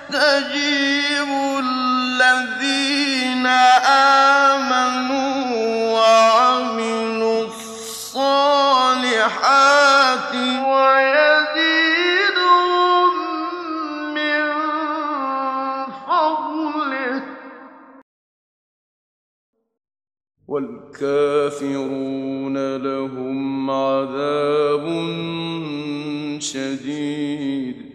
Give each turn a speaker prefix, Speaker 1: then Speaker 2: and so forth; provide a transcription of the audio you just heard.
Speaker 1: يَسْتَجِيبُ الَّذِينَ آمَنُوا وَعَمِلُوا الصَّالِحَاتِ وَيَزِيدُهُم مِّن فَضْلِهِ ۖ وَالْكَافِرُونَ لَهُمْ عَذَابٌ شَدِيدٌ